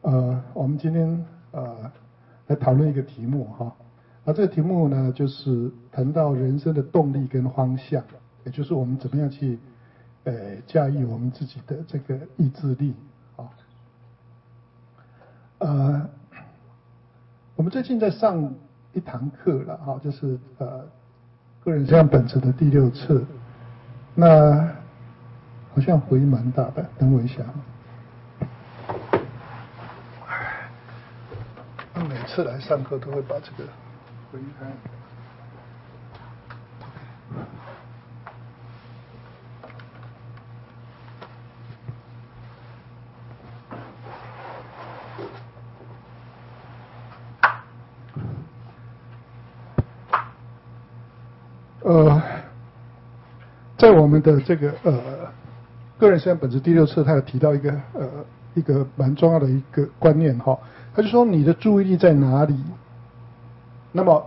我们今天来讨论一个题目哈，这个题目呢就是谈到人生的动力跟方向，也就是我们怎么样去驾驭我们自己的这个意志力啊。我们最近在上一堂课了哈，就是个人实相本质的第6册，那好像回音蛮大的，等我一下。每次来上课都会把这个回开。在我们的这个个人实相本质第6册，他有提到一个蛮重要的一个观念哈，他就说你的注意力在哪里，那么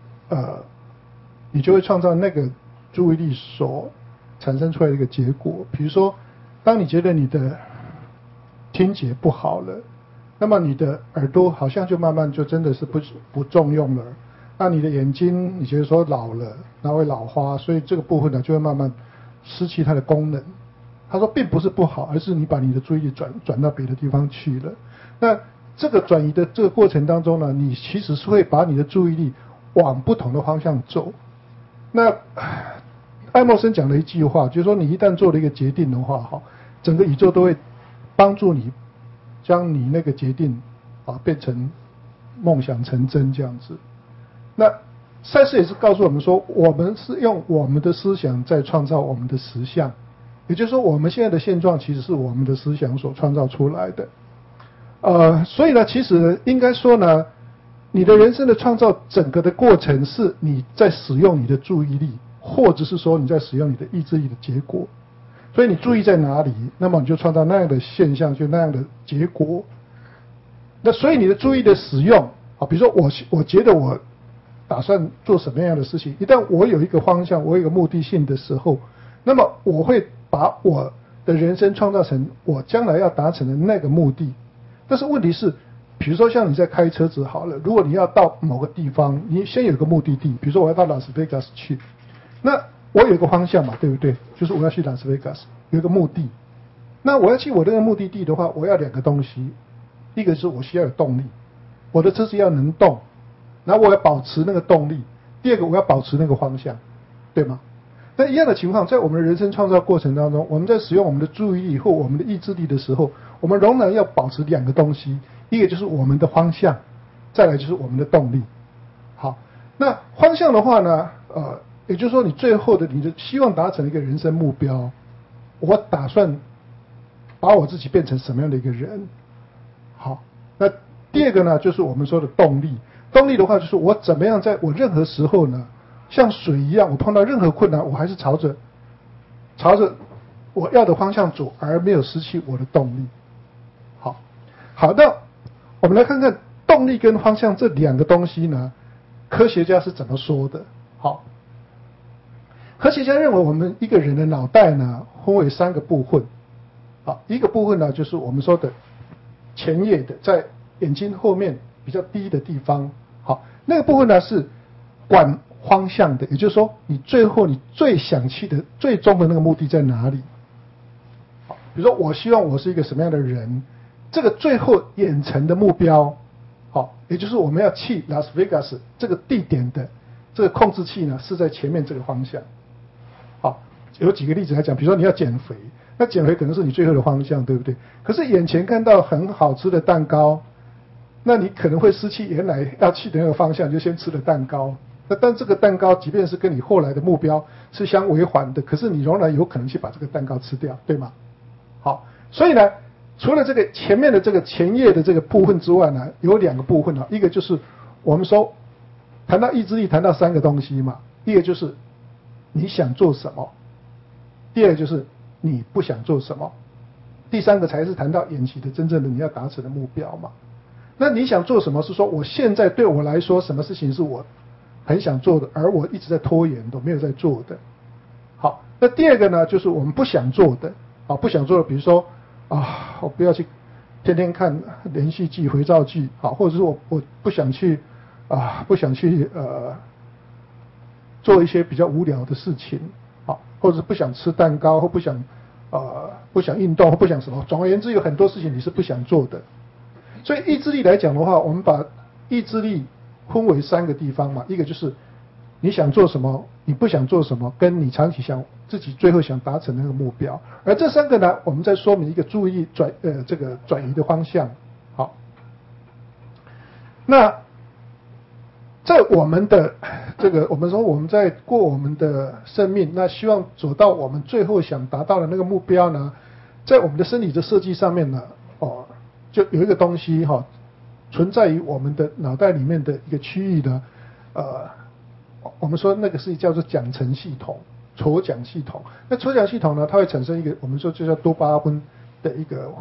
你就会创造那个注意力所产生出来的一个结果。比如说，当你觉得你的听觉不好了，那么你的耳朵好像就慢慢就真的是不重用了。那你的眼睛，你觉得说老了，然后会老花，所以这个部分呢就会慢慢失去它的功能。他说并不是不好，而是你把你的注意力转到别的地方去了。那这个转移的这个过程当中呢，你其实是会把你的注意力往不同的方向走。那爱默生讲了一句话，就是说你一旦做了一个决定的话，整个宇宙都会帮助你将你那个决定变成梦想成真这样子。那赛斯也是告诉我们说，我们是用我们的思想在创造我们的实相，也就是说我们现在的现状其实是我们的思想所创造出来的。所以呢，其实应该说呢，你的人生的创造整个的过程是你在使用你的注意力，或者是说你在使用你的意志力的结果。所以你注意在哪里，那么你就创造那样的现象，就那样的结果。那所以你的注意的使用比如说我觉得我打算做什么样的事情，一旦我有一个方向，我有一个目的性的时候，那么我会把我的人生创造成我将来要达成的那个目的。但是问题是，比如说像你在开车子好了，如果你要到某个地方，你先有一个目的地，比如说我要到拉斯维加斯去，那我有一个方向嘛，对不对？就是我要去拉斯维加斯，有一个目的。那我要去我这个目的地的话，我要2个东西，一个是我需要有动力，我的车子要能动，然后我要保持那个动力，第2个我要保持那个方向，对吗？那一样的情况，在我们的人生创造过程当中，我们在使用我们的注意力或我们的意志力的时候，我们仍然要保持2个东西，一个就是我们的方向，再来就是我们的动力。好，那方向的话呢，也就是说你最后的你的希望达成一个人生目标，我打算把我自己变成什么样的一个人。好，那第2个呢，就是我们说的动力。动力的话，就是我怎么样在我任何时候呢，像水一样，我碰到任何困难，我还是朝着我要的方向走，而没有失去我的动力。好，那我们来看看动力跟方向这2个东西呢，科学家是怎么说的。好，科学家认为我们一个人的脑袋呢，分为3个部分。好，一个部分呢，就是我们说的前叶的，在眼睛后面比较低的地方。好，那个部分呢是管方向的，也就是说你最后你最想去的最终的那个目的在哪里。好，比如说我希望我是一个什么样的人，这个最后眼前的目标，好，也就是我们要去拉斯维加斯这个地点的这个控制器呢是在前面这个方向。好，有几个例子来讲，比如说你要减肥，那减肥可能是你最后的方向，对不对？可是眼前看到很好吃的蛋糕，那你可能会失去原来要去的那个方向，就先吃了蛋糕。但这个蛋糕即便是跟你后来的目标是相违反的，可是你仍然有可能去把这个蛋糕吃掉，对吗？好，所以呢，除了这个前面的这个前叶的这个部分之外呢，有2个部分，一个就是我们说谈到意志力，谈到3个东西嘛，一个就是你想做什么，第2个就是你不想做什么，第3个才是谈到眼前的真正的你要达成的目标嘛。那你想做什么是说我现在对我来说什么事情是我很想做的，而我一直在拖延都没有在做的。好，那第2个呢，就是我们不想做的。不想做的，比如说我不要去天天看连续剧、肥皂剧，好，或者是我不想去做一些比较无聊的事情，好，或者是不想吃蛋糕，或不想运动，或不想什么。总而言之，有很多事情你是不想做的。所以意志力来讲的话，我们把意志力分为3个地方嘛，一个就是你想做什么，你不想做什么，跟你长期自己最后想达成的那个目标。而这3个呢，我们再说明一个注意力转移的方向。好，那在我们的我们说我们在过我们的生命，那希望走到我们最后想达到的那个目标呢，在我们的生理的设计上面呢，就有一个东西存在于我们的脑袋里面的一个区域呢，我们说那个是叫做奖惩系统、酬奖系统。那酬奖系统呢，它会产生一个我们说就叫多巴胺的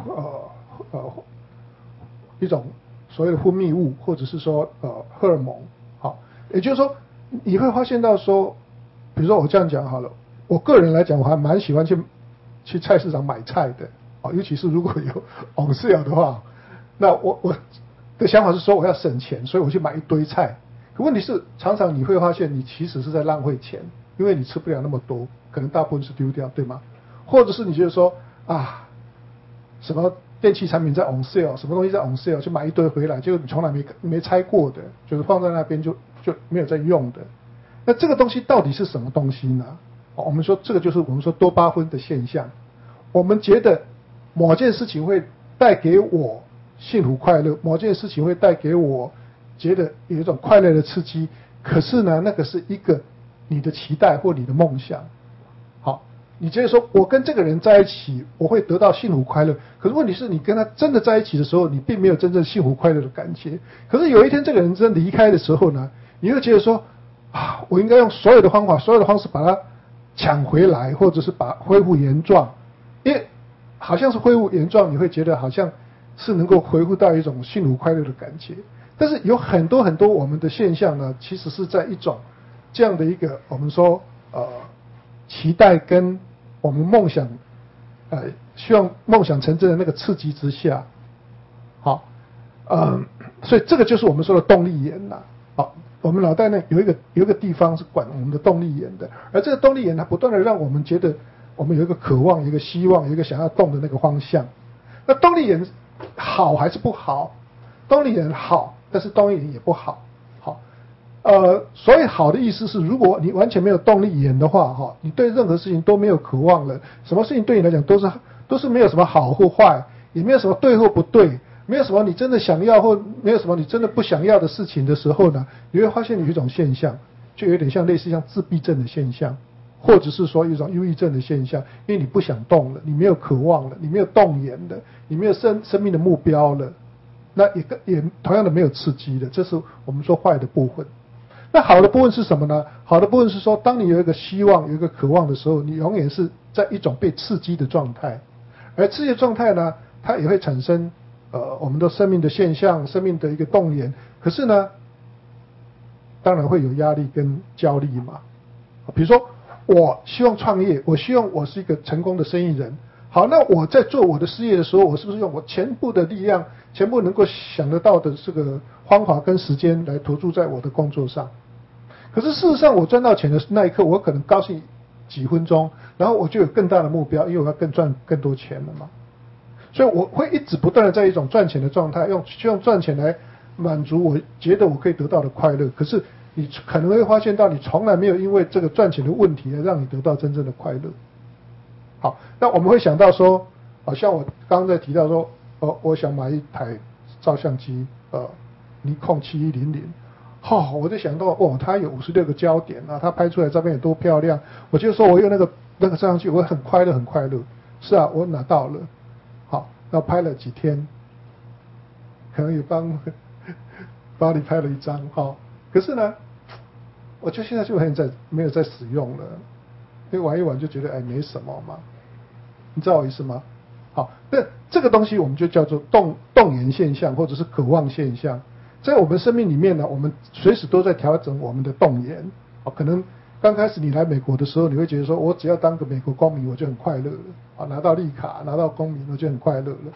一种所谓的分泌物，或者是说荷尔蒙。好，也就是说你会发现到说，比如说我这样讲好了，我个人来讲，我还蛮喜欢去菜市场买菜的，尤其是如果有 on sale 的话，那我的想法是说我要省钱，所以我去买一堆菜。可问题是，常常你会发现你其实是在浪费钱，因为你吃不了那么多，可能大部分是丢掉，对吗？或者是你觉得说什么电器产品在 on sale， 什么东西在 on sale， 就买一堆回来，结果你从来没拆过的，就是放在那边就没有在用的。那这个东西到底是什么东西呢？我们说这个就是我们说多巴胺的现象。我们觉得某件事情会带给我幸福快乐，某件事情会带给我觉得有一种快乐的刺激，可是呢，那个是一个你的期待或你的梦想。好，你觉得说我跟这个人在一起，我会得到幸福快乐，可是问题是你跟他真的在一起的时候，你并没有真正幸福快乐的感觉。可是有一天这个人真的离开的时候呢，你会觉得说我应该用所有的方式把它抢回来，或者是恢复原状，因为好像是恢复原状，你会觉得好像是能够恢复到一种幸福快乐的感觉。但是有很多我们的现象呢，其实是在一种这样的一个我们说期待跟我们梦想希望梦想成真的那个刺激之下，好，所以这个就是我们说的动力源啦。好，我们脑袋呢有一个地方是管我们的动力源的，而这个动力源它不断的让我们觉得我们有一个渴望，有一个希望，有一个想要动的那个方向。那动力源好还是不好？动力源好，但是动力源也不好。好，所谓好的意思是，如果你完全没有动力源的话，你对任何事情都没有渴望了，什么事情对你来讲都是没有什么好或坏，也没有什么对或不对，没有什么你真的想要或没有什么你真的不想要的事情的时候呢，你会发现有一种现象，就有点像类似像自闭症的现象，或者是说一种忧郁症的现象，因为你不想动了，你没有渴望了，你没有动员了，你没有生命的目标了，那也同样的没有刺激的，这是我们说坏的部分。那好的部分是什么呢？好的部分是说，当你有一个希望、有一个渴望的时候，你永远是在一种被刺激的状态，而刺激的状态呢，它也会产生我们的生命的现象、生命的一个动员。可是呢，当然会有压力跟焦虑嘛。比如说，我希望创业，我希望我是一个成功的生意人。好，那我在做我的事业的时候，我是不是用我全部的力量、全部能够想得到的这个方法跟时间来投注在我的工作上？可是事实上，我赚到钱的那一刻，我可能高兴几分钟，然后我就有更大的目标，因为我要赚更多钱了嘛。所以我会一直不断的在一种赚钱的状态，用赚钱来满足我觉得我可以得到的快乐。可是你可能会发现到，你从来没有因为这个赚钱的问题而让你得到真正的快乐。好，那我们会想到说，好像我刚刚在提到说，我想买一台照相机，尼康7100，我就想到，它有56个焦点啊，它拍出来照片有多漂亮，我就说我用那个照相机，我很快乐。是啊，我拿到了，好，那拍了几天，可能也帮你拍了一张，可是呢，我就现在就没有在使用了。因为玩一玩就觉得没什么嘛，你知道我意思吗？好，那这个东西我们就叫做动员现象，或者是渴望现象。在我们生命里面呢，我们随时都在调整我们的动员。可能刚开始你来美国的时候，你会觉得说，我只要当个美国公民我就很快乐了，拿到绿卡，拿到公民我就很快乐了。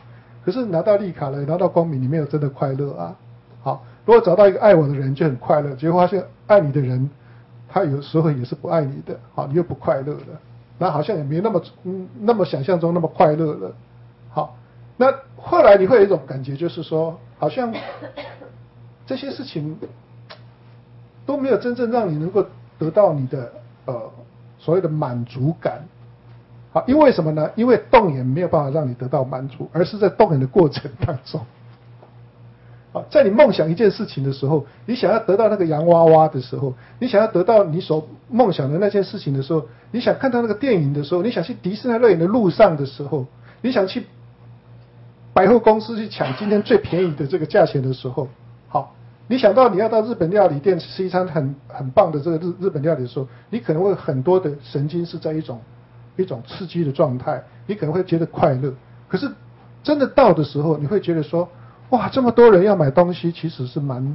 可是拿到绿卡了，拿到公民，你没有真的快乐啊。好，如果找到一个爱我的人就很快乐，结果发现爱你的人，他有时候也是不爱你的，好，你又不快乐了，那好像也没那么想象中那么快乐了。好，那后来你会有一种感觉，就是说，好像这些事情都没有真正让你能够得到你的所谓的满足感。好，因为什么呢？因为动眼没有办法让你得到满足，而是在动眼的过程当中。好，在你梦想一件事情的时候，你想要得到那个洋娃娃的时候，你想要得到你所梦想的那件事情的时候，你想看到那个电影的时候，你想去迪士尼乐园的路上的时候，你想去百货公司去抢今天最便宜的这个价钱的时候，好，你想到你要到日本料理店吃一餐很棒的这个日本料理的时候，你可能会很多的神经是在一种刺激的状态，你可能会觉得快乐。可是真的到的时候，你会觉得说，哇，这么多人要买东西，其实是蛮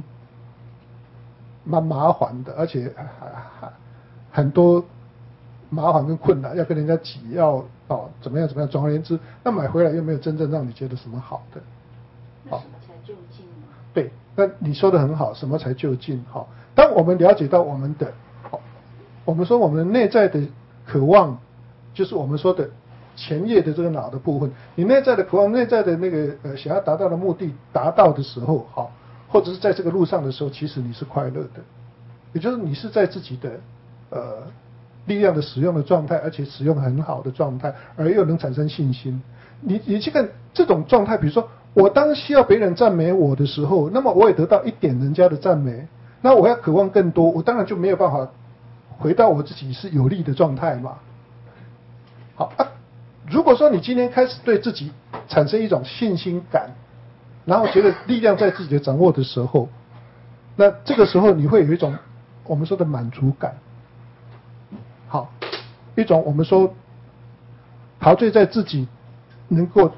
麻烦的，而且很多麻烦跟困难，要跟人家挤，要怎么样。总而言之，那买回来又没有真正让你觉得什么好的。 那什么才就近呢？ 对，那你说的很好，什么才就近？好，当我们了解到我们说我们的内在的渴望。就是我们说的前叶的这个脑的部分，你内在的渴望、内在的那个想要达到的目的达到的时候，好，或者是在这个路上的时候，其实你是快乐的，也就是你是在自己的力量的使用的状态，而且使用很好的状态，而又能产生信心。你去看这种状态，比如说我当需要别人赞美我的时候，那么我也得到一点人家的赞美，那我要渴望更多，我当然就没有办法回到我自己是有利的状态嘛。好啊，如果说你今天开始对自己产生一种信心感，然后觉得力量在自己的掌握的时候，那这个时候你会有一种我们说的满足感。好，一种我们说陶醉在自己能够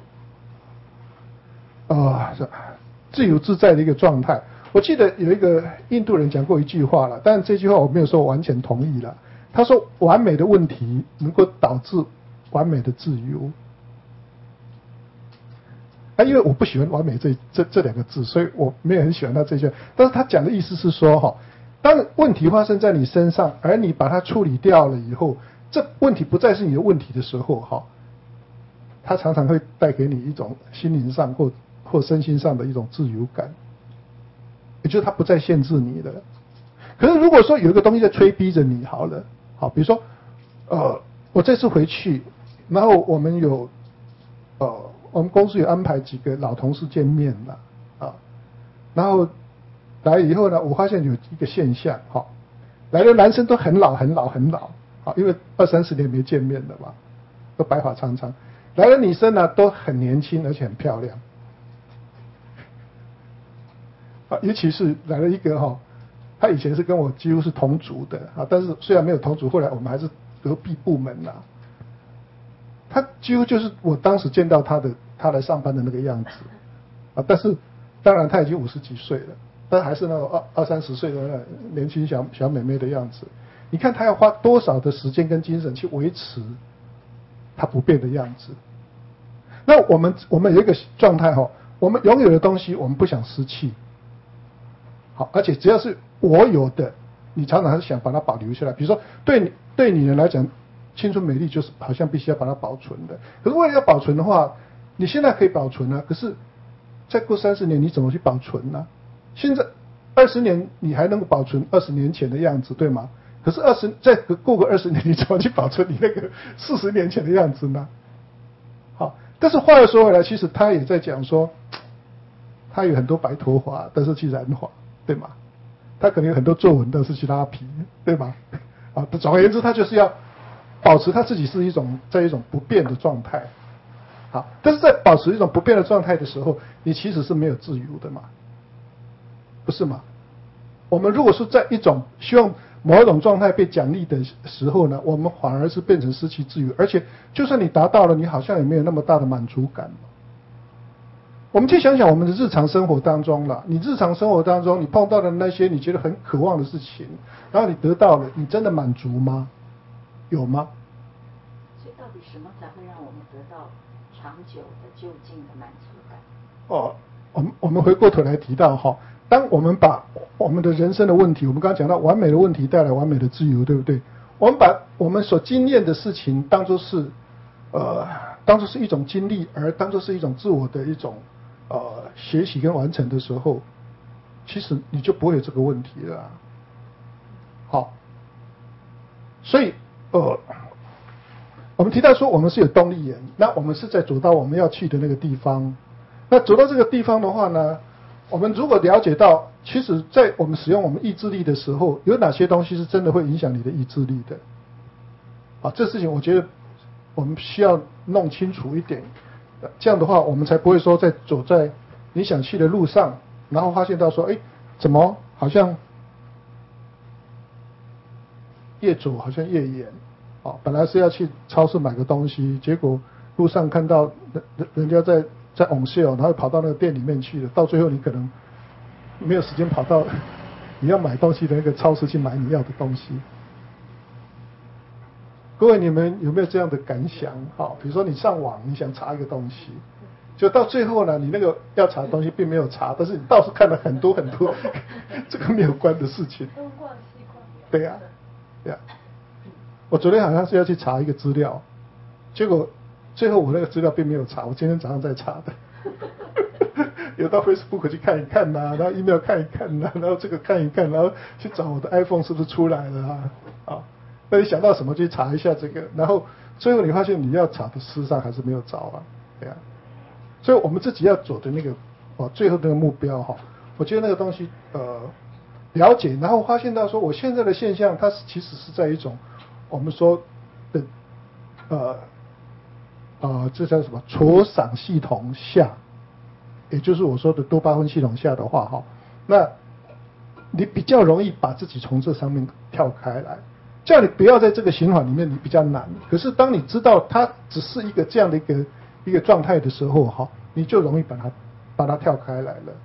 自由自在的一个状态。我记得有一个印度人讲过一句话了，但这句话我没有说完全同意了。他说，完美的问题能够导致完美的自由。因为我不喜欢完美这两个字，所以我没有很喜欢他这句。但是他讲的意思是说，当问题发生在你身上，而你把它处理掉了以后，这问题不再是你的问题的时候，它常常会带给你一种心灵上或身心上的一种自由感，也就是它不再限制你了。可是如果说有一个东西在催逼着你，好了，比如说，我这次回去。然后我们我们公司有安排几个老同事见面了，然后来以后呢，我发现有一个现象，来的男生都很老，因为20-30年没见面了嘛，都白发苍苍。来的女生呢，都很年轻，而且很漂亮，尤其是来了一个他以前是跟我几乎是同组的但是虽然没有同组，后来我们还是隔壁部门啦。他几乎就是我当时见到他来上班的那个样子但是当然他已经50几岁了，但还是那种20-30岁的那年轻小妹妹的样子。你看他要花多少的时间跟精神去维持他不变的样子。那我们有一个状态我们拥有的东西我们不想失去，而且只要是我有的，你常常是想把它保留下来。比如说对女人来讲，青春美丽就是好像必须要把它保存的。可是为了要保存的话，你现在可以保存可是再过30年你怎么去保存呢？现在20年你还能够保存20年前的样子，对吗？可是再过个20年，你怎么去保存你那个40年前的样子呢？好，但是话又说回来，其实他也在讲说，他有很多白头发，但是去染发，对吗？他可能有很多皱纹，但是去拉皮，对吗？总而言之，他就是要保持他自己是在一种不变的状态。好，但是在保持一种不变的状态的时候，你其实是没有自由的嘛，不是吗？我们如果是在一种希望某一种状态被奖励的时候呢，我们反而是变成失去自由，而且就算你达到了，你好像也没有那么大的满足感。我们去想想我们的日常生活当中了，你日常生活当中你碰到的那些你觉得很渴望的事情，然后你得到了，你真的满足吗？有吗？ 所以到底什么才会让我们得到长久的就近的满足感。 哦，我们回过头来提到哈，当我们把我们的人生的问题，我们刚刚讲到完美的问题带来完美的自由，对不对？我们把我们所经验的事情当作是一种经历，而当作是一种自我的一种学习跟完成的时候，其实你就不会有这个问题了啊。好，所以我们提到说我们是有动力人，那我们是在走到我们要去的那个地方。那走到这个地方的话呢，我们如果了解到，其实在我们使用我们意志力的时候，有哪些东西是真的会影响你的意志力的？啊，这事情我觉得我们需要弄清楚一点，这样的话我们才不会说在走在你想去的路上，然后发现到说，哎，怎么好像越走好像越远。本来是要去超市买个东西，结果路上看到人家在on sale， 然后跑到那个店里面去了，到最后你可能没有时间跑到你要买东西的那个超市去买你要的东西。各位，你们有没有这样的感想？比如说你上网，你想查一个东西，就到最后呢，你那个要查的东西并没有查，但是你倒是看了很多这个没有关的事情。 东逛西逛。 对呀，对呀。我昨天好像是要去查一个资料，结果最后我那个资料并没有查，我今天早上在查的。有到 Facebook 去看一看然后 email 看一看然后这个看一看，然后去找我的 iPhone 是不是出来了那你想到什么就去查一下这个，然后最后你发现你要查的事实上还是没有找啊，对啊。所以我们自己要走的那个最后那个目标我觉得那个东西了解，然后发现到说我现在的现象，它其实是在一种我们说的这叫什么酬赏系统下，也就是我说的多巴胺系统下的话那你比较容易把自己从这上面跳开来，叫你不要在这个循环里面，你比较难。可是当你知道它只是一个这样的一个状态的时候你就容易把它跳开来了。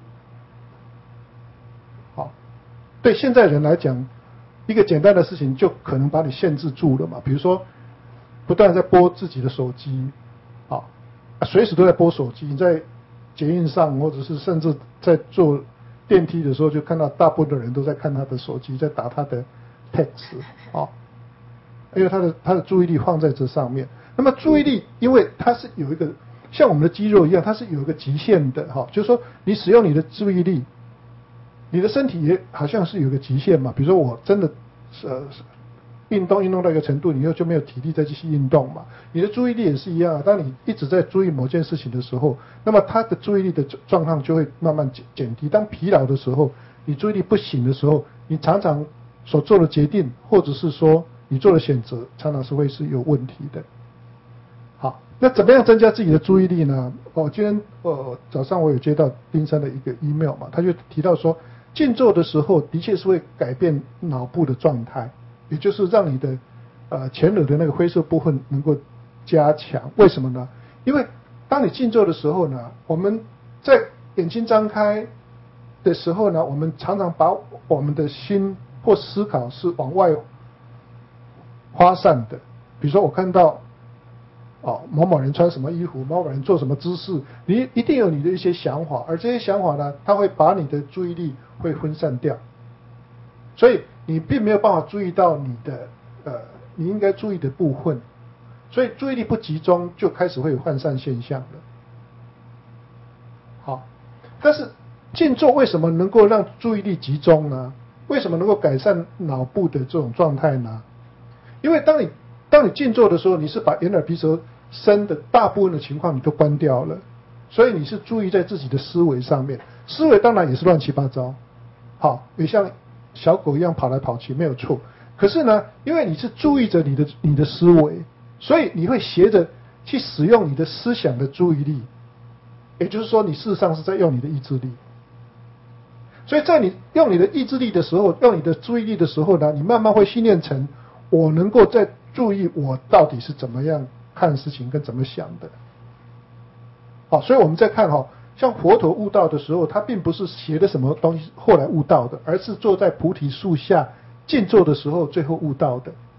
对现在人来讲，一个简单的事情就可能把你限制住了嘛。比如说，不断在拨自己的手机，随时都在拨手机。你在捷运上，或者是甚至在坐电梯的时候，就看到大部分的人都在看他的手机，在打他的 text 因为他的注意力放在这上面。那么注意力，因为它是有一个像我们的肌肉一样，它是有一个极限的就是说你使用你的注意力。你的身体也好像是有个极限嘛，比如说我真的运动到一个程度，你就没有体力再继续运动嘛。你的注意力也是一样当你一直在注意某件事情的时候，那么他的注意力的状况就会慢慢减低。当疲劳的时候，你注意力不行的时候，你常常所做的决定，或者是说你做的选择，常常是会是有问题的。好，那怎么样增加自己的注意力呢？今天早上我有接到丁山的一个 email 嘛，他就提到说，静坐的时候的确是会改变脑部的状态，也就是让你的前额的那个灰色部分能够加强。为什么呢？因为当你静坐的时候呢，我们在眼睛张开的时候呢，我们常常把我们的心或思考是往外发散的。比如说我看到某某人穿什么衣服，某某人做什么姿势，你一定有你的一些想法，而这些想法呢，它会把你的注意力会分散掉，所以你并没有办法注意到你的你应该注意的部分，所以注意力不集中，就开始会有涣散现象了。好，但是静坐为什么能够让注意力集中呢？为什么能够改善脑部的这种状态呢？因为当你静坐的时候，你是把眼耳鼻舌身的大部分的情况你都关掉了，所以你是注意在自己的思维上面。思维当然也是乱七八糟，也像小狗一样跑来跑去，没有错。可是呢，因为你是注意着你的思维，所以你会学着去使用你的思想的注意力，也就是说，你事实上是在用你的意志力。所以在你用你的意志力的时候，用你的注意力的时候呢，你慢慢会训练成我能够在注意我到底是怎么样看事情跟怎么想的。所以我们在看像佛陀悟道的时候，他并不是学的什么东西后来悟道的，而是坐在菩提树下静坐的时候最后悟道的。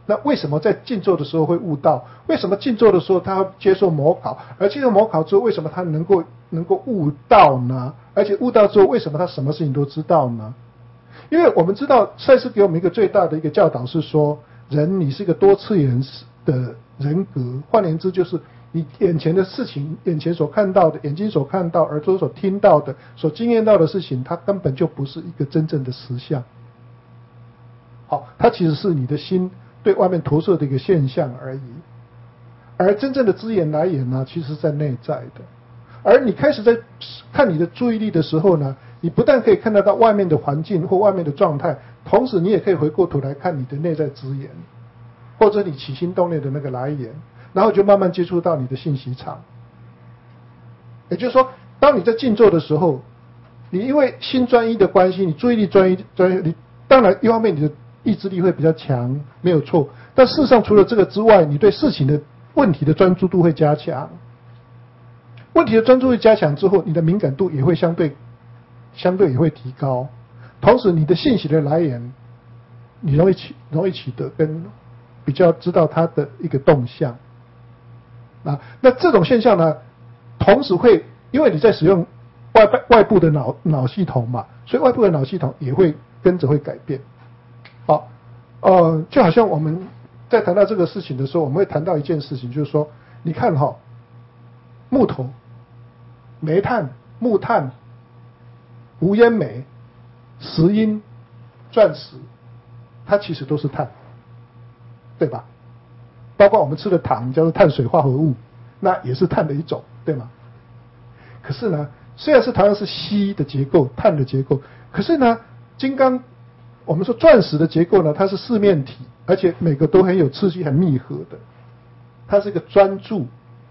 那为什么在静坐的时候会悟道？为什么静坐的时候他接受模考，而接受模考之后，为什么他能够悟道呢？而且悟道之后，为什么他什么事情都知道呢？因为我们知道赛斯给我们一个最大的一个教导是说，人你是一个多次元的人格，换言之就是你眼前的事情，眼前所看到的，眼睛所看到，耳朵所听到的，所经验到的事情，它根本就不是一个真正的实相。好，它其实是你的心对外面投射的一个现象而已。而真正的知言来言呢，其实是在内在的。而你开始在看你的注意力的时候呢，你不但可以看得到外面的环境或外面的状态，同时你也可以回过头来看你的内在知言，或者你起心动念的那个来源，然后就慢慢接触到你的信息场。也就是说，当你在静坐的时候，你因为心专一的关系，你注意力专一，你当然一方面你的意志力会比较强，没有错。但事实上，除了这个之外，你对事情的问题的专注度会加强。问题的专注力加强之后，你的敏感度也会相对也会提高。同时，你的信息的来源，你容易取得跟比较知道它的一个动向。那这种现象呢，同时会因为你在使用外部的脑系统嘛，所以外部的脑系统也会跟着会改变。好，就好像我们在谈到这个事情的时候，我们会谈到一件事情，就是说，你看哈，木头、煤炭、木炭、无烟煤、石英、钻石，它其实都是碳，对吧？包括我们吃的糖叫做碳水化合物，那也是碳的一种，对吗？可是呢，虽然是同样是硒的结构、碳的结构，可是呢，我们说钻石的结构呢，它是四面体，而且每个都很有刺激、很密合的，它是一个专注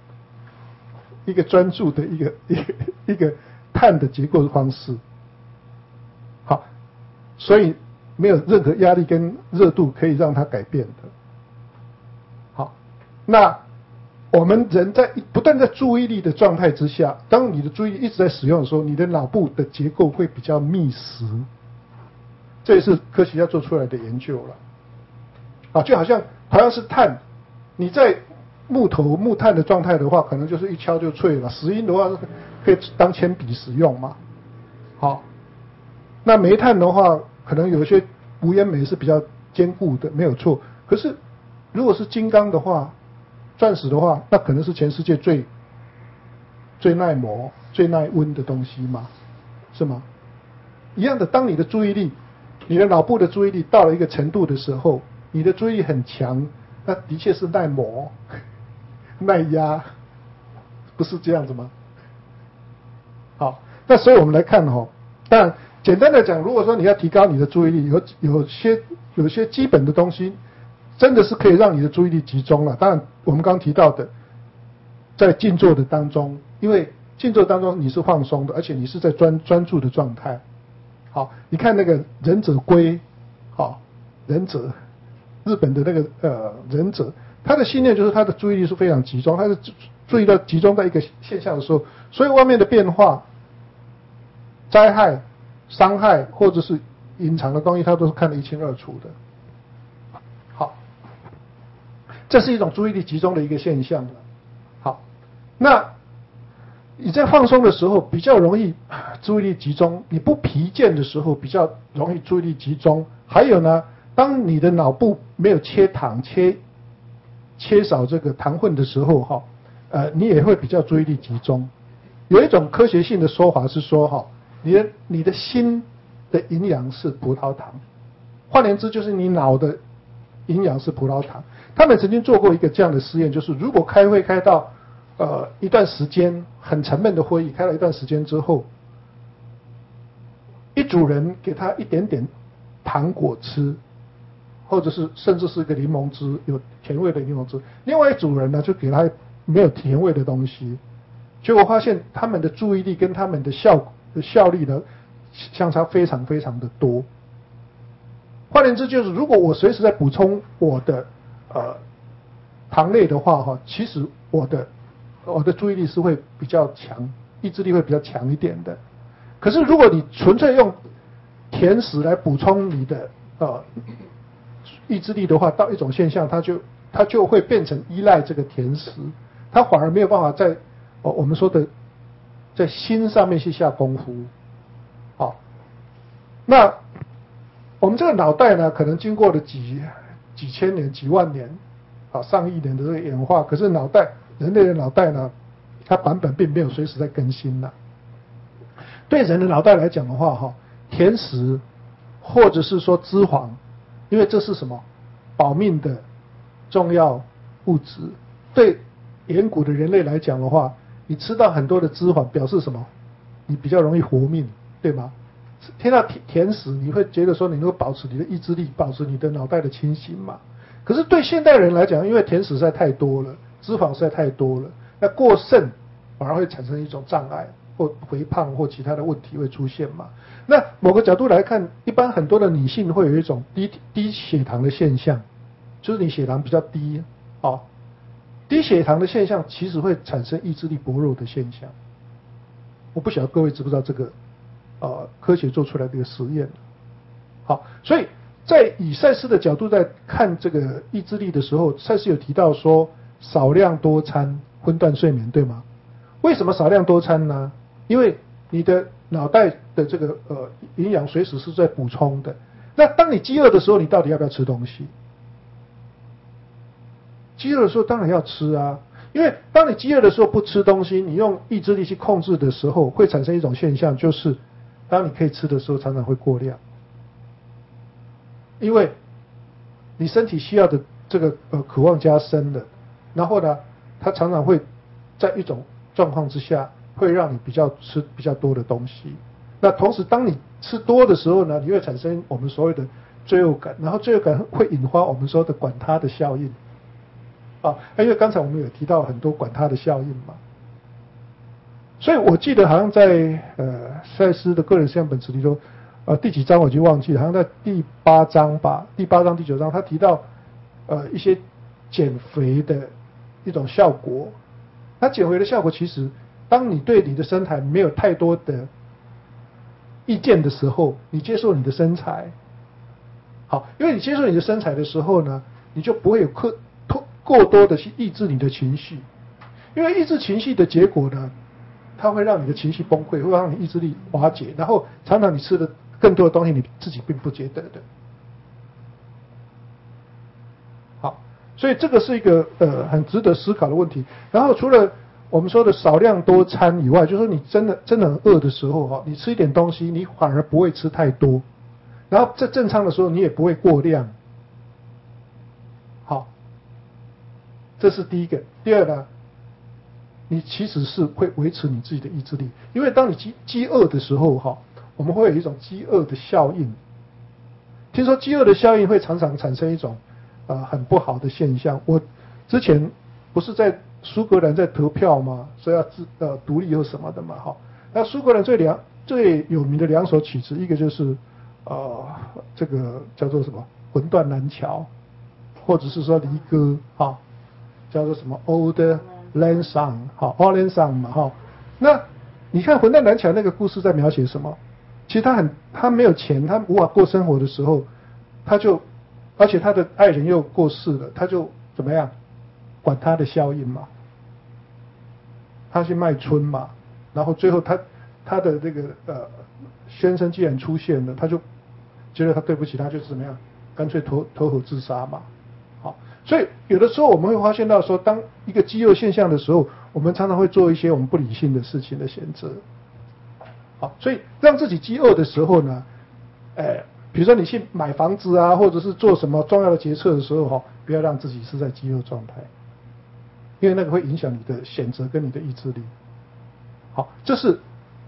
的一个碳的结构的方式。好，所以没有任何压力跟热度可以让它改变的。好，那我们人在不断在注意力的状态之下，当你的注意力一直在使用的时候，你的脑部的结构会比较密实。这也是科学家做出来的研究了。就好像同样是碳，你在木炭的状态的话，可能就是一敲就脆了；石英的话可以当铅笔使用嘛。好，那煤炭的话，可能有一些无烟煤是比较坚固的，没有错。可是如果是金刚的话，钻石的话，那可能是全世界最耐磨、最耐温的东西嘛，是吗？一样的，当你的注意力，你的脑部的注意力到了一个程度的时候，你的注意力很强，那的确是耐磨、耐压，不是这样子吗？好，那所以我们来看当然简单的讲，如果说你要提高你的注意力，有些基本的东西，真的是可以让你的注意力集中了。当然，我们刚刚提到的，在静坐的当中，因为静坐当中你是放松的，而且你是在专注的状态。好，你看那个忍者龟，忍者，日本的那个忍者，他的信念就是他的注意力是非常集中，他是注意到集中在一个现象的时候，所以外面的变化、灾害、伤害或者是隐藏的东西，他都是看得一清二楚的。好，这是一种注意力集中的一个现象了。好，那你在放松的时候比较容易注意力集中，你不疲倦的时候比较容易注意力集中。还有呢，当你的脑部没有缺糖、缺少这个糖分的时候，你也会比较注意力集中。有一种科学性的说法是说，你的心的营养是葡萄糖，换言之就是你脑的营养是葡萄糖。他们曾经做过一个这样的实验，就是如果开会开到一段时间，很沉闷的会议开了一段时间之后，一组人给他一点点糖果吃，或者是甚至是一个柠檬汁，有甜味的柠檬汁，另外一组人呢就给他没有甜味的东西，结果发现他们的注意力跟他们的效率呢相差非常非常的多。换言之就是如果我随时在补充我的糖类的话，其实我的注意力是会比较强，意志力会比较强一点的。可是如果你纯粹用甜食来补充你的意志力的话，到一种现象，它就会变成依赖这个甜食，它反而没有办法在我们说的在心上面去下功夫。好，那我们这个脑袋呢，可能经过了几千年、几万年，上亿年的这个演化，可是人类的脑袋呢，它版本并没有随时在更新呢。对人的脑袋来讲的话，甜食或者是说脂肪，因为这是什么保命的重要物质，对远古的人类来讲的话，你吃到很多的脂肪，表示什么？你比较容易活命，对吗？听到甜食，你会觉得说你能够保持你的意志力，保持你的脑袋的清醒嘛？可是对现代人来讲，因为甜食实在太多了，脂肪实在太多了，那过剩反而会产生一种障碍，或肥胖或其他的问题会出现嘛？那某个角度来看，一般很多的女性会有一种低血糖的现象，就是你血糖比较低，低血糖的现象其实会产生意志力薄弱的现象。我不晓得各位知不知道这个科学做出来的一个实验。好，所以在以赛斯的角度在看这个意志力的时候，赛斯有提到说少量多餐分段睡眠，对吗？为什么少量多餐呢？因为你的脑袋的这个营养随时是在补充的。那当你饥饿的时候，你到底要不要吃东西？饥饿的时候当然要吃啊，因为当你饥饿的时候不吃东西，你用意志力去控制的时候，会产生一种现象，就是当你可以吃的时候，常常会过量，因为你身体需要的这个渴望加深了，然后呢，它常常会在一种状况之下，会让你吃比较多的东西。那同时，当你吃多的时候呢，你会产生我们所谓的罪恶感，然后罪恶感会引发我们说的管他的效应。因为刚才我们有提到很多管他的效应嘛，所以我记得好像在赛斯的个人实验本词里头，第几章我已经忘记了，好像在第8章吧，第8章第9章他提到一些减肥的一种效果。那减肥的效果其实，当你对你的身材没有太多的意见的时候，你接受你的身材，好，因为你接受你的身材的时候呢，你就不会有过多的去抑制你的情绪，因为抑制情绪的结果呢，它会让你的情绪崩溃，会让你意志力瓦解，然后常常你吃的更多的东西你自己并不觉得的。好，所以这个是一个很值得思考的问题。然后除了我们说的少量多餐以外，就是说你真的很饿的时候，你吃一点东西，你反而不会吃太多，然后在正常的时候你也不会过量。好，这是第一个。第二呢，你其实是会维持你自己的意志力，因为当你饥饿的时候，我们会有一种饥饿的效应。听说饥饿的效应会常常产生一种很不好的现象。我之前不是在苏格兰在投票吗？说要独立或什么的嘛，那苏格兰最有名的2首曲子，一个就是这个叫做什么《魂断蓝桥》，或者是说离歌，叫做什么 Old Lang Syne，Old Lang Syne 嘛，那你看《魂断蓝桥》那个故事在描写什么？其实他没有钱，他无法过生活的时候，而且他的爱人又过世了，他就怎么样？管他的效应嘛，他去卖春嘛，然后最后他的这个先生既然出现了，他就觉得他对不起他，就怎么样，干脆投河自杀嘛。好，所以有的时候我们会发现到说，当一个饥饿现象的时候，我们常常会做一些我们不理性的事情的选择。好，所以让自己饥饿的时候呢，比如说你去买房子啊，或者是做什么重要的决策的时候，不要让自己是在饥饿状态，因为那个会影响你的选择跟你的意志力。好，这是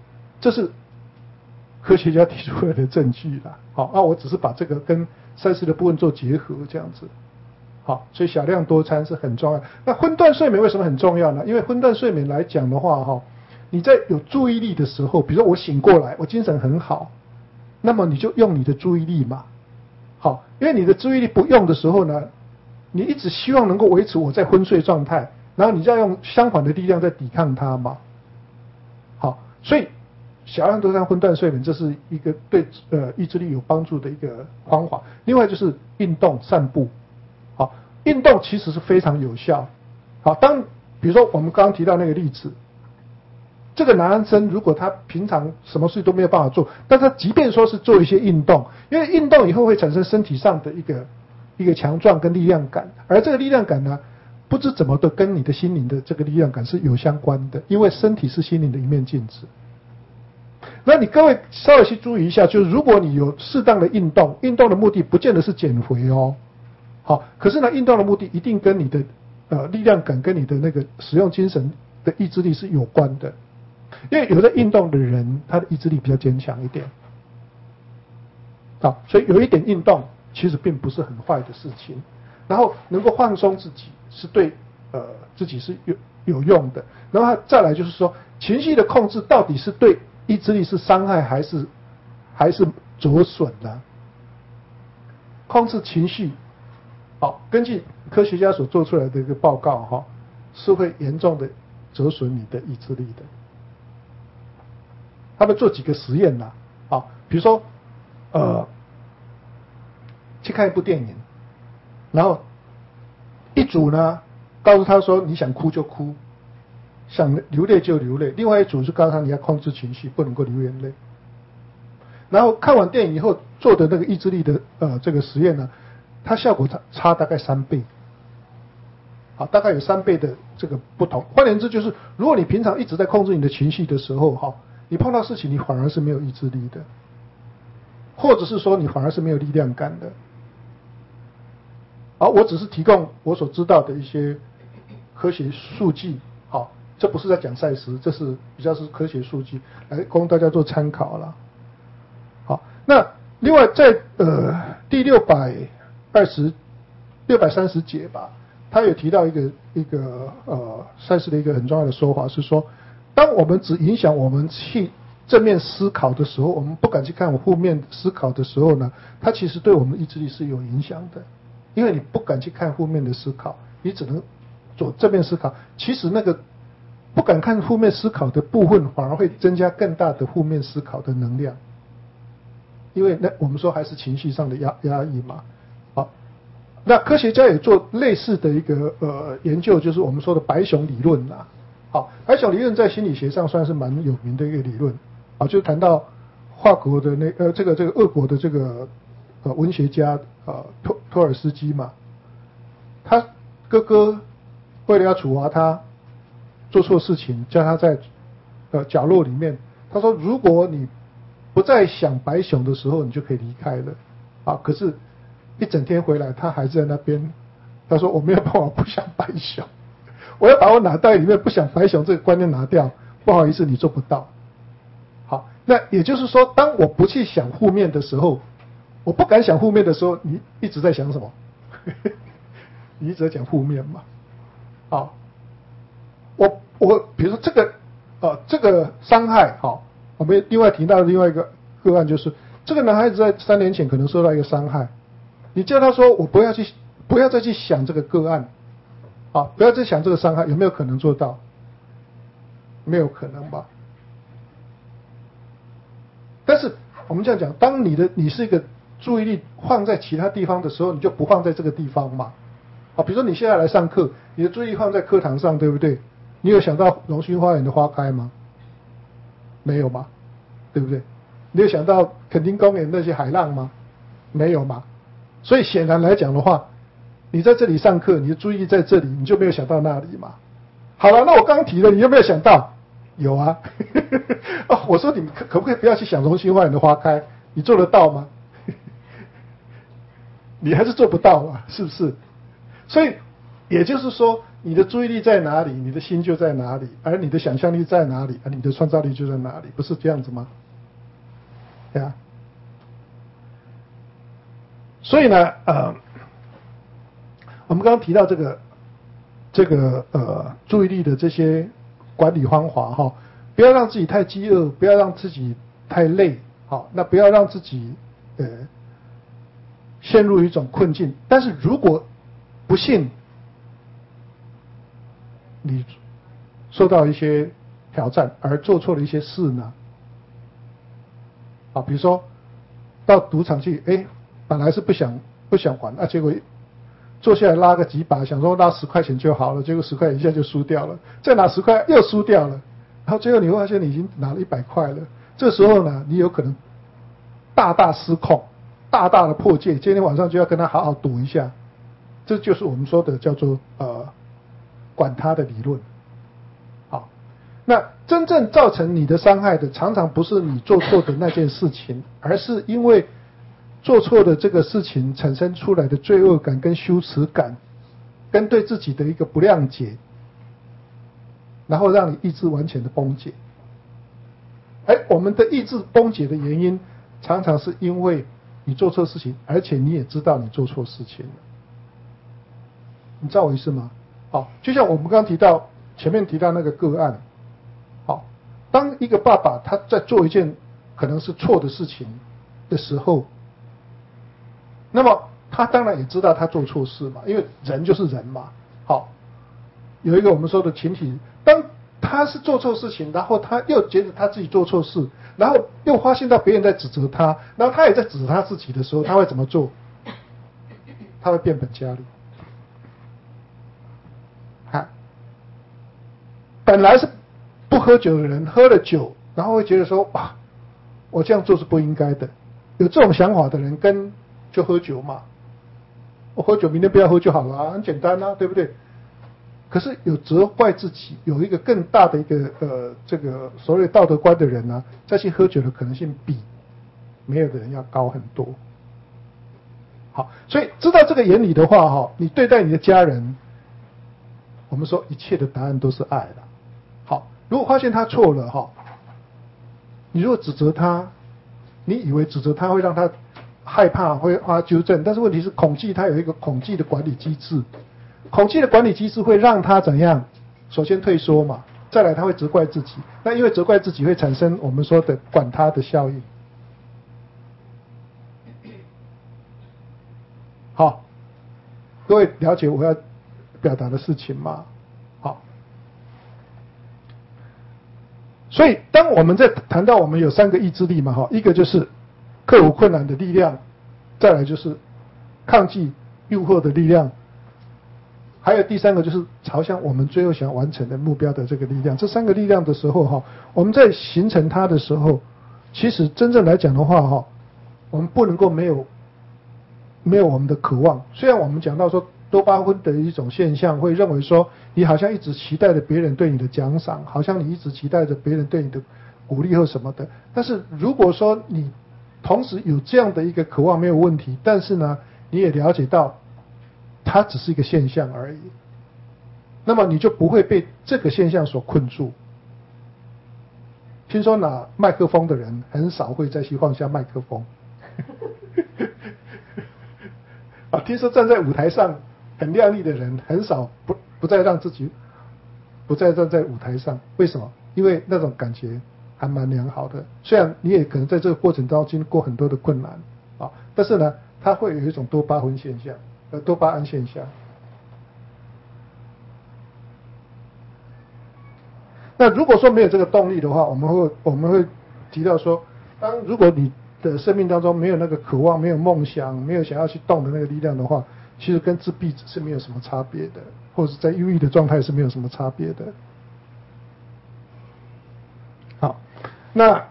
科学家提出来的证据啦。好，我只是把这个跟赛斯的部分做结合，这样子。好，所以小量多餐是很重要。那分段睡眠为什么很重要呢？因为分段睡眠来讲的话，你在有注意力的时候，比如说我醒过来，我精神很好，那么你就用你的注意力嘛。好，因为你的注意力不用的时候呢，你一直希望能够维持我在昏睡状态，然后你就要用相反的力量在抵抗它嘛。好，所以小量多餐分段睡眠，这是一个对意志力有帮助的一个方法。另外就是运动散步，好，运动其实是非常有效。好，比如说我们刚刚提到那个例子，这个男生如果他平常什么事都没有办法做，但他即便说是做一些运动，因为运动以后会产生身体上的一个强壮跟力量感，而这个力量感呢，不知怎么的跟你的心灵的这个力量感是有相关的，因为身体是心灵的一面镜子。那你各位稍微去注意一下，就是如果你有适当的运动，运动的目的不见得是减肥哦，好，可是呢，运动的目的一定跟你的力量感跟你的那个使用精神的意志力是有关的，因为有的运动的人，他的意志力比较坚强一点，好，所以有一点运动其实并不是很坏的事情，然后能够放松自己是对自己是有用的，然后再来就是说情绪的控制到底是对意志力是伤害还是折损呢？控制情绪，好，根据科学家所做出来的一个报告哈，是会严重的折损你的意志力的。他们做几个实验啦，啊，比如说去看一部电影，然后一组呢告诉他说你想哭就哭，想流泪就流泪，另外一组是告诉他你要控制情绪，不能够流眼泪。然后看完电影以后做的那个意志力的这个实验呢，它效果差大概3倍，好，大概有3倍的这个不同。换言之就是，如果你平常一直在控制你的情绪的时候，哈，你碰到事情你反而是没有意志力的，或者是说你反而是没有力量感的。好，我只是提供我所知道的一些科学数据，好，这不是在讲赛时，这是比较是科学数据，来供大家做参考了。好，那另外在第630节吧，他有提到一个赛事的一个很重要的说法是说，当我们只影响我们去正面思考的时候，我们不敢去看负面思考的时候呢，它其实对我们意志力是有影响的。因为你不敢去看负面的思考，你只能做正面思考。其实那个不敢看负面思考的部分，反而会增加更大的负面思考的能量。因为那我们说还是情绪上的压抑嘛。好，那科学家也做类似的一个研究，就是我们说的白熊理论啦。好，白熊理论在心理学上算是蛮有名的一个理论。好，就谈到法国的这个俄国的这个文学家托尔斯基嘛，他哥哥为了要处罚他做错事情，叫他在角落里面，他说如果你不再想白熊的时候，你就可以离开了。啊，可是一整天回来，他还在那边。他说我没有办法不想白熊，我要把我脑袋里面不想白熊这个观念拿掉。不好意思，你做不到。好，那也就是说，当我不去想负面的时候，我不敢想负面的时候，你一直在想什么？你一直在讲负面嘛？好，我比如说这个伤害，好，我们另外提到的另外一个个案就是，这个男孩子在3年前可能受到一个伤害，你叫他说我不要再去想这个个案，啊，不要再想这个伤害，有没有可能做到？没有可能吧？但是我们这样讲，当你是一个注意力放在其他地方的时候，你就不放在这个地方嘛。好，比如说你现在来上课，你的注意力放在课堂上，对不对？你有想到荣兴花园的花开吗？没有嘛，对不对？你有想到垦丁公园那些海浪吗？没有嘛。所以显然来讲的话，你在这里上课，你的注意力在这里，你就没有想到那里嘛。好了，那我刚提了，你有没有想到？有啊。哦，我说你可不可以不要去想荣兴花园的花开？你做得到吗？你还是做不到啊，是不是？所以也就是说，你的注意力在哪里，你的心就在哪里，而你的想象力在哪里，而你的创造力就在哪里，不是这样子吗？对啊。所以呢，我们刚刚提到这个注意力的这些管理方法哈，不要让自己太饥饿，不要让自己太累，好，那不要让自己陷入一种困境。但是如果不幸你受到一些挑战而做错了一些事呢， 啊，比如说到赌场去，本来是不想玩啊，结果坐下来拉个几把，想说拉10块钱就好了，结果10块一下就输掉了，再拿10块又输掉了，然后最后你会发现你已经拿了100块了。这时候呢，你有可能大大失控，大大的破戒，今天晚上就要跟他好好赌一下。这就是我们说的叫做管他的理论。好，那真正造成你的伤害的，常常不是你做错的那件事情，而是因为做错的这个事情产生出来的罪恶感跟羞耻感，跟对自己的一个不谅解，然后让你意志完全的崩解。我们的意志崩解的原因，常常是因为你做错事情，而且你也知道你做错事情了。你知道我意思吗？好，就像我们刚刚前面提到那个个案，好，当一个爸爸他在做一件可能是错的事情的时候，那么他当然也知道他做错事嘛，因为人就是人嘛。好，有一个我们说的群体，当他是做错事情，然后他又觉得他自己做错事，然后又发现到别人在指责他，然后他也在指责他自己的时候，他会怎么做？他会变本加厉。本来是不喝酒的人，喝了酒，然后会觉得说，哇，我这样做是不应该的。有这种想法的人，就喝酒嘛，我喝酒，明天不要喝就好了啊，很简单啊，对不对？可是有责怪自己，有一个更大的一个这个所谓道德观的人呢，再去喝酒的可能性比没有的人要高很多。好，所以知道这个原理的话，你对待你的家人，我们说一切的答案都是爱的。好，如果发现他错了，你如果指责他，你以为指责他会让他害怕，会让他纠正，但是问题是恐惧，他有一个恐惧的管理机制，恐惧的管理机制会让他怎样？首先退缩嘛，再来他会责怪自己，那因为责怪自己会产生我们说的管他的效应。好，各位了解我要表达的事情吗？好，所以当我们在谈到我们有3个意志力嘛，一个就是克服困难的力量，再来就是抗拒诱惑的力量，还有第3个就是朝向我们最后想完成的目标的这个力量。这3个力量的时候，我们在形成它的时候，其实真正来讲的话，我们不能够没有我们的渴望。虽然我们讲到说多巴胺的一种现象，会认为说你好像一直期待着别人对你的奖赏，好像你一直期待着别人对你的鼓励或什么的。但是如果说你同时有这样的一个渴望没有问题，但是呢，你也了解到它只是一个现象而已，那么你就不会被这个现象所困住。听说拿麦克风的人很少会再去放下麦克风。听说站在舞台上很亮丽的人很少不再让自己不再站在舞台上，为什么？因为那种感觉还蛮良好的，虽然你也可能在这个过程当中经过很多的困难但是呢，它会有一种多巴胺现象，多巴胺现象。那如果说没有这个动力的话，我们会提到说，如果你的生命当中没有那个渴望，没有梦想，没有想要去动的那个力量的话，其实跟自闭是没有什么差别的，或者在忧郁的状态是没有什么差别的。好，那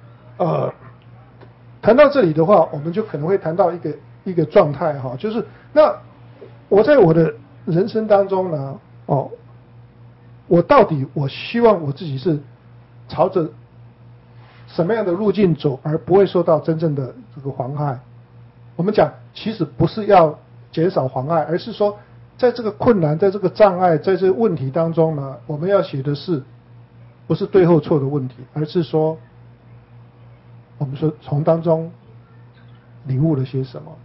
谈到这里的话，我们就可能会谈到一个状态就是那我在我的人生当中呢，我到底我希望我自己是朝着什么样的路径走，而不会受到真正的这个妨害。我们讲其实不是要减少妨碍，而是说在这个困难，在这个障碍，在这个问题当中呢，我们要写的是不是对或错的问题，而是说我们说从当中领悟了些什么。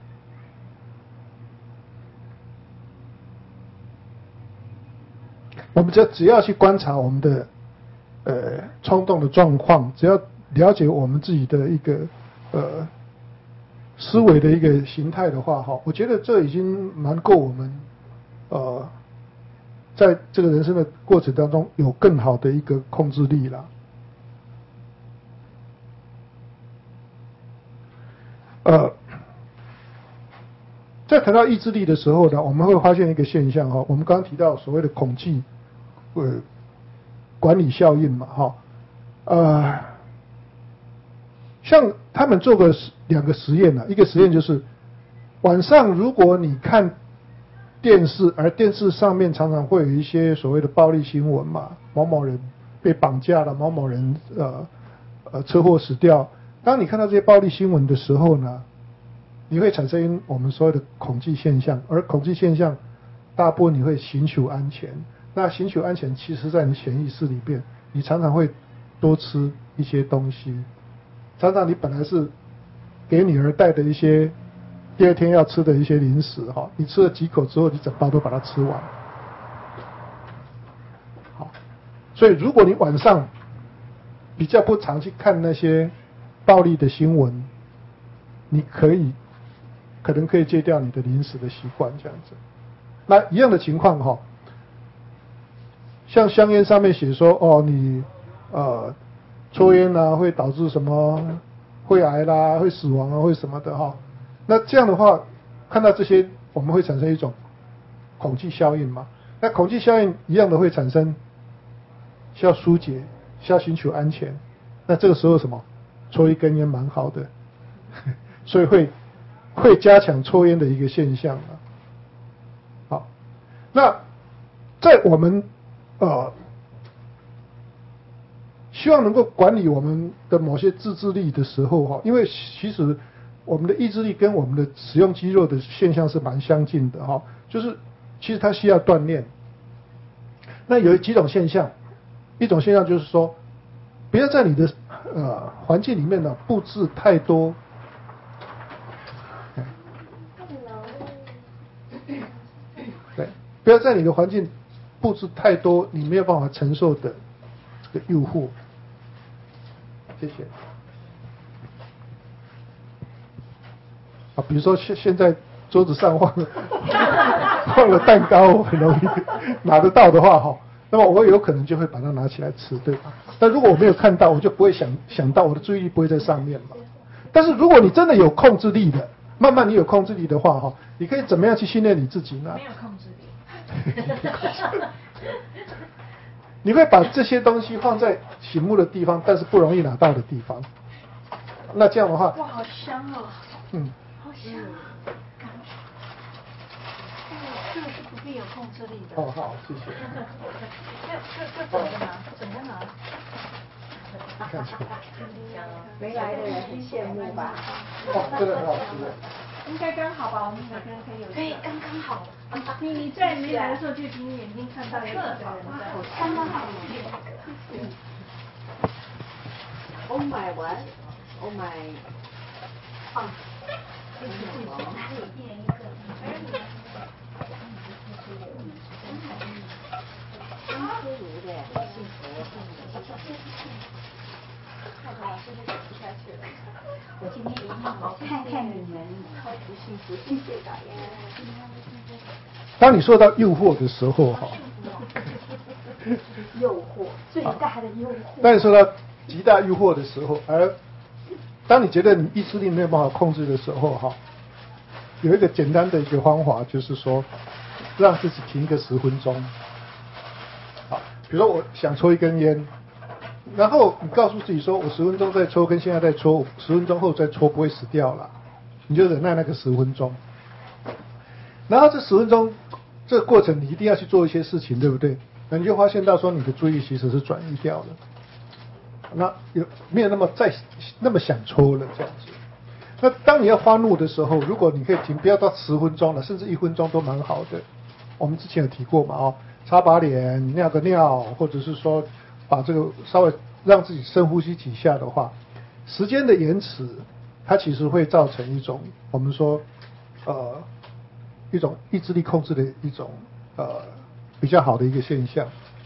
我们只要去观察我们的冲动的状况，只要了解我们自己的一个思维的一个形态的话，我觉得这已经蛮够我们在这个人生的过程当中有更好的一个控制力了。 在谈到意志力的时候呢，我们会发现一个现象哈，我们刚刚提到所谓的恐惧管理效应嘛哈，像他们做过2个实验呢，一个实验就是晚上如果你看电视，而电视上面常常会有一些所谓的暴力新闻嘛，某某人被绑架了，某某人车祸死掉。当你看到这些暴力新闻的时候呢，你会产生我们所谓的恐惧现象，而恐惧现象大部分你会寻求安全。那寻求安全，其实在你潜意识里边，你常常会多吃一些东西。常常你本来是给女儿带的一些第2天要吃的一些零食哈，你吃了几口之后，你整包都把它吃完。好，所以如果你晚上比较不常去看那些暴力的新闻，你可能可以戒掉你的零食的习惯，这样子。那一样的情况哈，像香烟上面写说哦，你抽烟啊会导致什么会癌啦、会死亡啊、会什么的哈。那这样的话，看到这些，我们会产生一种恐惧效应嘛？那恐惧效应一样的会产生，需要疏解，需要寻求安全。那这个时候什么？抽一根烟蛮好的，所以会加强抽烟的一个现象啊。好，那在我们希望能够管理我们的某些自制力的时候哈，因为其实我们的意志力跟我们的使用肌肉的现象是蛮相近的哈，就是其实它需要锻炼。那有几种现象，一种现象就是说，不要在你的环境里面呢布置太多，对，不要在你的环境布置太多你没有办法承受的这个诱惑。谢谢。比如说现在桌子上放了蛋糕，很容易拿得到的话哈，那么我有可能就会把它拿起来吃，对吧？但如果我没有看到，我就不会想到，我的注意力不会在上面嘛。但是如果你真的有控制力的，慢慢你有控制力的话哈，你可以怎么样去训练你自己呢？ 没有控制力。 你会把这些东西放在醒目的地方，但是不容易拿到的地方。那这样的话， 哇，好香哦！好香啊！这个是不必有控制力的。 哦，好，谢谢。 这整个拿，整个拿。 看起来。 没来的人很羡慕吧？ 哦，这个很好吃的。 应该刚好吧，我们每个人可以有。对，刚刚好。你在没来的时候就凭眼睛看到有几个人在。刚刚好。Oh my what? Oh my. 啊。一人一个。真自如的，幸福。老师就讲不下去了。我今天一定好看看你们超级幸福，谢谢导演。 当你受到诱惑的时候，哈， 诱惑最大的诱惑。 当你受到极大诱惑的时候，而当你觉得你意志力没有办法控制的时候，哈，有一个简单的一个方法，就是说让自己停个10分钟。好，比如说我想抽一根烟。然后你告诉自己说，我10分钟再抽，跟现在再抽，10分钟后再抽不会死掉了，你就忍耐那个10分钟。然后这10分钟这个过程，你一定要去做一些事情，对不对？那你就发现到说，你的注意力其实是转移掉了，那没有那么想抽了这样子。那当你要发怒的时候，如果你可以停，不要到10分钟了，甚至1分钟都蛮好的。我们之前有提过嘛，哦，擦把脸，尿个尿，或者是说。把这个稍微让自己深呼吸几下的话，时间的延迟，它其实会造成一种我们说一种意志力控制的一种比较好的一个现象。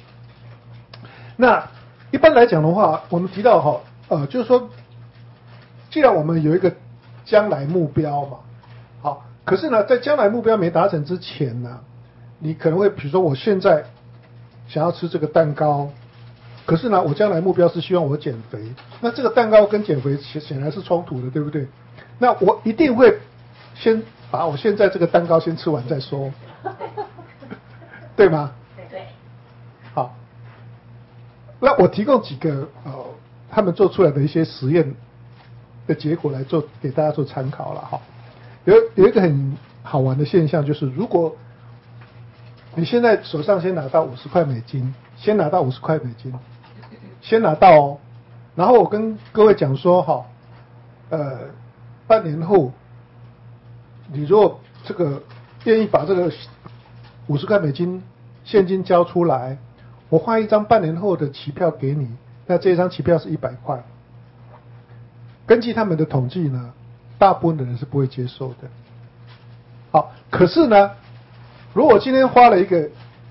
那一般来讲的话，我们提到哈就是说，既然我们有一个将来目标嘛，好，可是呢，在将来目标没达成之前呢，你可能会比如说我现在想要吃这个蛋糕。 可是呢，我将来目标是希望我减肥，那这个蛋糕跟减肥显然是冲突的，对不对？那我一定会先把我现在这个蛋糕先吃完再说，对吗？ 对。 好，那我提供几个他们做出来的一些实验的结果来做给大家做参考了哈。有一个很好玩的现象，就是如果你现在手上先拿到50块美金，先拿到50块美金，先拿到哦，然后我跟各位讲说哈，半年后，你如果这个愿意把这个50块美金现金交出来，我画一张半年后的期票给你，那这张期票是100块。根据他们的统计呢，大部分的人是不会接受的。好，可是呢，如果今天花了一个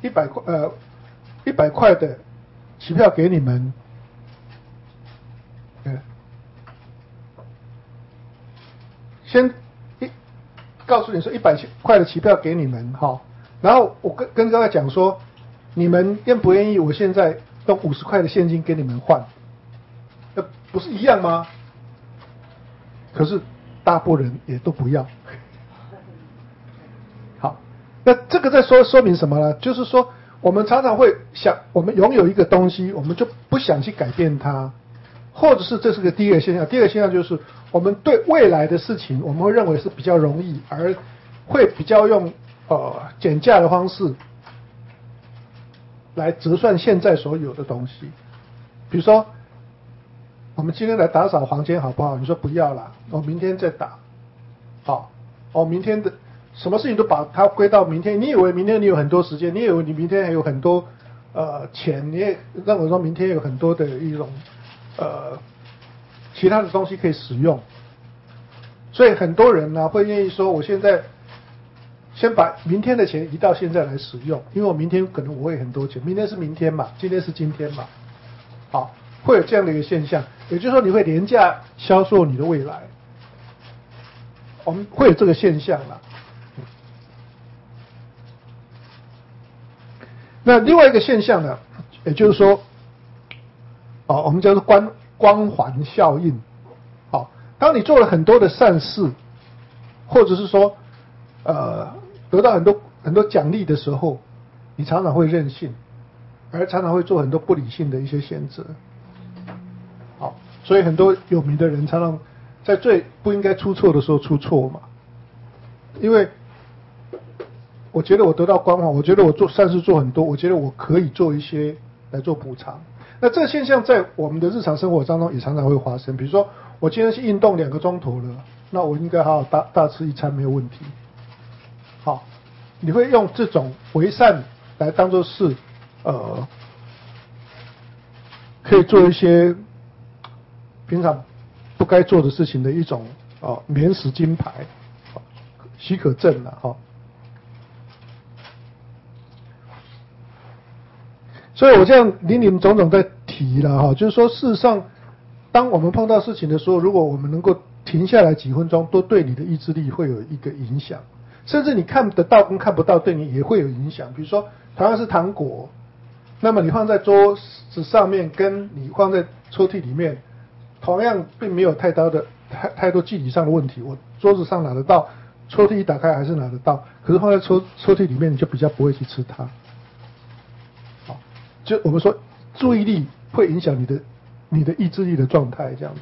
100块的期票给你们，先告诉你说100块的期票给你们哈，然后我跟各位讲说，你们愿不愿意我现在用50块的现金给你们换？那不是一样吗？可是大部分人也都不要。好，那这个在说明什么呢？就是说我们常常会想，我们拥有一个东西，我们就不想去改变它，或者是这是个第一个现象。第二个现象就是我们对未来的事情，我们会认为是比较容易，而会比较用减价的方式来折算现在所有的东西。比如说，我们今天来打扫房间好不好？你说不要啦，我明天再打。好，明天的什么事情都把它归到明天。你以为明天你有很多时间，你以为你明天还有很多钱，你也认为说明天有很多的一种其他的东西可以使用。所以很多人呢会愿意说，我现在先把明天的钱移到现在来使用，因为我明天可能我会很多钱，明天是明天嘛，今天是今天嘛。好，会有这样的一个现象，也就是说你会廉价销售你的未来，我们会有这个现象啦。那另外一个现象呢，也就是说，我们叫做光环效应。好，当你做了很多的善事，或者是说得到很多奖励的时候，你常常会任性，而常常会做很多不理性的一些选择。好，所以很多有名的人常常在最不应该出错的时候出错嘛。因为我觉得我得到光环，我觉得我做善事做很多，我觉得我可以做一些来做补偿。那这个现象在我们的日常生活当中也常常会发生。比如说，我今天去运动2个钟头了，那我应该好好大吃一餐没有问题。好，你会用这种为善来当作是可以做一些平常不该做的事情的一种免死金牌，许可证了哈。所以我这样林林总总在提了哈，就是说事实上，当我们碰到事情的时候，如果我们能够停下来几分钟，都对你的意志力会有一个影响，甚至你看得到跟看不到对你也会有影响。比如说同样是糖果，那么你放在桌子上面，跟你放在抽屉里面，同样并没有太多具体上的问题。我桌子上拿得到，抽屉一打开还是拿得到，可是放在抽屉里面，你就比较不会去吃它。好，就我们说注意力会影响你的意志力的状态，这样子。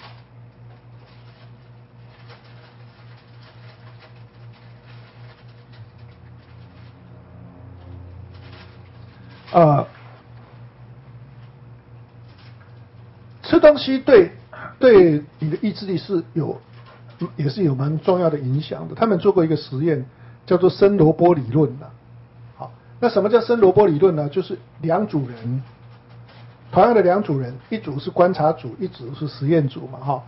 吃东西对你的意志力也是有蛮重要的影响的。他们做过一个实验，叫做生萝卜理论啦。好，那什么叫生萝卜理论呢？就是2组人，同样的2组人，一组是观察组，一组是实验组嘛，哈。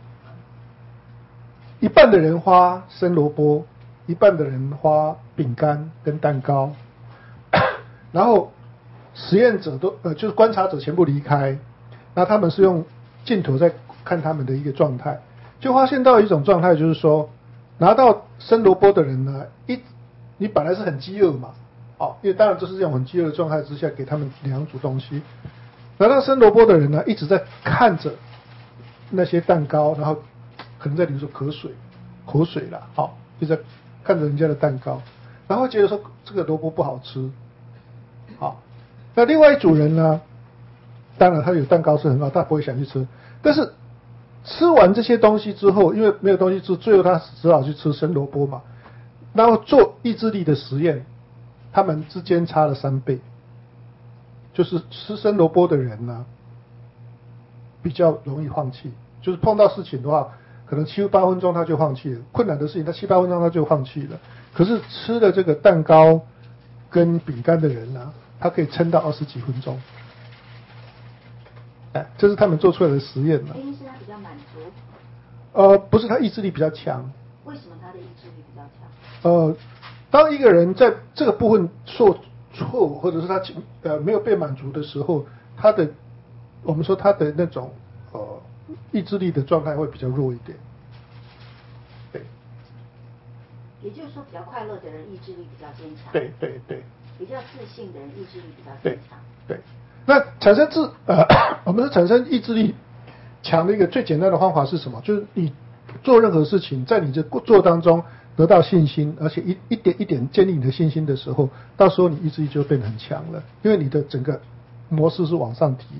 一半的人花生萝卜，一半的人花饼干跟蛋糕，然后实验者就是观察者全部离开，那他们是用镜头在看他们的一个状态，就发现到一种状态，就是说拿到生萝卜的人呢，你本来是很饥饿嘛，因为当然这是这种很饥饿的状态之下给他们2组东西， 然后那生萝卜的人呢，一直在看着那些蛋糕，然后可能在流出口水了，好，就在看着人家的蛋糕，然后觉得说这个萝卜不好吃，好，那另外一组人呢，当然他有蛋糕是很好，他不会想去吃，但是吃完这些东西之后，因为没有东西吃，最后他只好去吃生萝卜嘛，然后做意志力的实验，他们之间差了3倍。就是吃生萝卜的人呢，比较容易放弃。就是碰到事情的话，可能7、8分钟他就放弃了，困难的事情他7、8分钟他就放弃了。可是吃了这个蛋糕跟饼干的人呢，他可以撑到20几分钟。哎，这是他们做出来的实验呢。 原因是他比较满足。 不是，他意志力比较强。 为什么他的意志力比较强？ 当一个人在这个部分受挫，或者是他没有被满足的时候，我们说他的那种意志力的状态会比较弱一点。对。 也就是说，比较快乐的人意志力比较坚强。 对对对。 比较自信的人意志力比较坚强。 对。那我们说产生意志力强的一个最简单的方法是什么？就是你做任何事情，在你的做当中得到信心，而且一点一点建立你的信心的时候，到时候你意志力就变得很强了，因为你的整个模式是往上提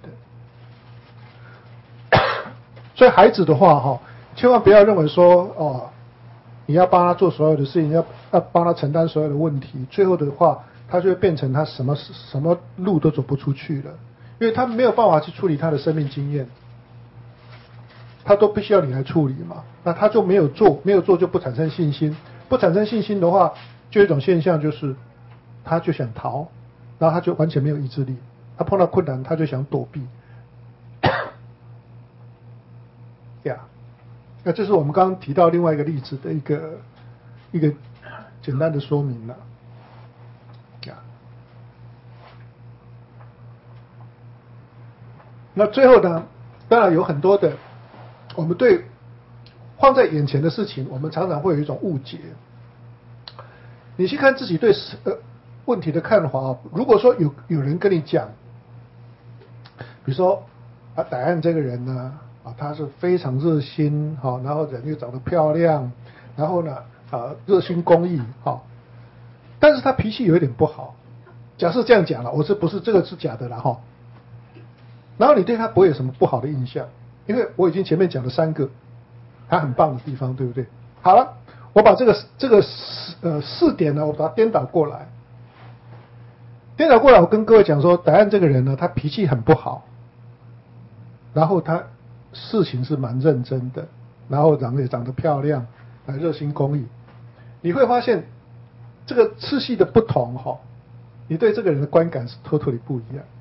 的。所以孩子的话千万不要认为说你要帮他做所有的事情，要帮他承担所有的问题，最后的话他就会变成他什么路都走不出去了，因为他没有办法去处理他的生命经验，他都必须要你来处理嘛，那他就没有做就不产生信心，不产生信心的话，就有一种现象就是他就想逃，然后他就完全没有意志力，他碰到困难他就想躲避。那这是我们刚刚提到另外一个例子的一个简单的说明了。那最后呢，当然有很多的我们对放在眼前的事情，我们常常会有一种误解。你去看自己对问题的看法，如果说有人跟你讲，比如说戴安这个人呢，他是非常热心，然后人又长得漂亮，然后呢热心公益，但是他脾气有一点不好。假设这样讲了，我不是这个是假的了然后你对他不会有什么不好的印象，因为我已经前面讲了3个他很棒的地方，对不对？好了，我把这个4点呢，我把它颠倒过来。我跟各位讲说，戴安这个人呢，他脾气很不好，然后他事情是蛮认真的，然后也长得漂亮，热心公益。你会发现这个次序的不同你对这个人的观感是totally不一样，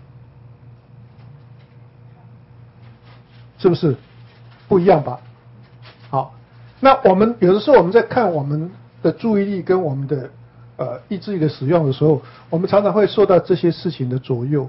是不是不一样吧？好，那我们有的时候我们在看我们的注意力跟我们的意志力的使用的时候，我们常常会受到这些事情的左右。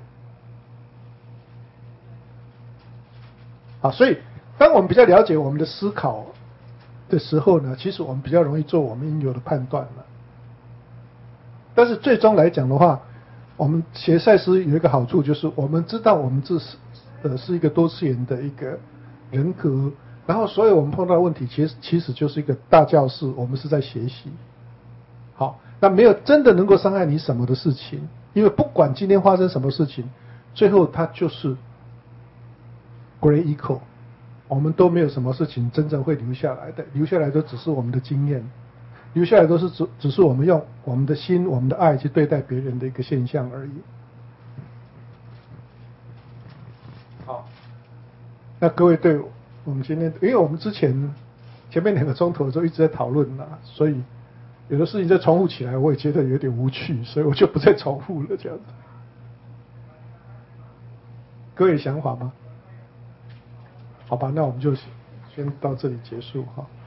好，所以当我们比较了解我们的思考的时候呢，其实我们比较容易做我们应有的判断了。但是最终来讲的话，我们学赛斯有一个好处，就是我们知道我们是一个多次元的一个人格，然后所有我们碰到的问题其实就是一个大教室，我们是在学习。好，那没有真的能够伤害你什么的事情，因为不管今天发生什么事情，最后它就是 Great Equal， 我们都没有什么事情真正会留下来的，留下来的只是我们的经验，留下来都是只是我们用我们的心、我们的爱去对待别人的一个现象而已。好，那各位对我们今天，因为我们前面2个钟头都一直在讨论啦，所以有的事情再重复起来，我也觉得有点无趣，所以我就不再重复了。这样子，各位有想法吗？好吧，那我们就先到这里结束哈。